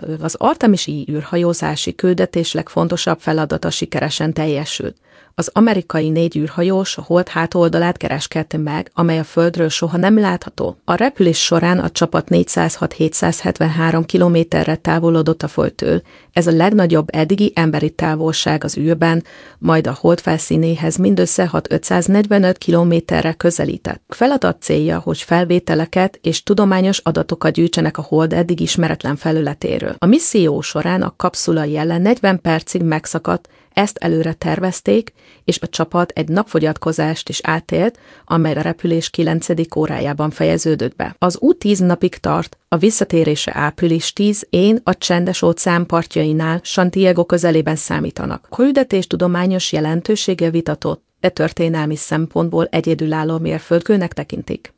Az Artemisi űrhajózási küldetés legfontosabb feladata sikeresen teljesült. Az amerikai 4 űrhajós a Hold hátoldalát kereskedte meg, amely a Földről soha nem látható. A repülés során a csapat 406-773 kilométerre távolodott a Földtől. Ez a legnagyobb eddigi emberi távolság az űrben, majd a Hold felszínéhez mindössze 545 kilométerre közelített. A feladat célja, hogy felvételeket és tudományos adatokat gyűjtsenek a Hold eddig ismeretlen felületéről. A misszió során a kapszula jele 40 percig megszakadt, ezt előre tervezték, és a csapat egy napfogyatkozást is átélt, amely a repülés 9. órájában fejeződött be. Az út 10 napig tart, a visszatérése április 10-én a Csendes-óceán partjainál Santiago közelében számítanak. A küldetés tudományos jelentősége vitatott, de történelmi szempontból egyedülálló mérföldkőnek tekintik.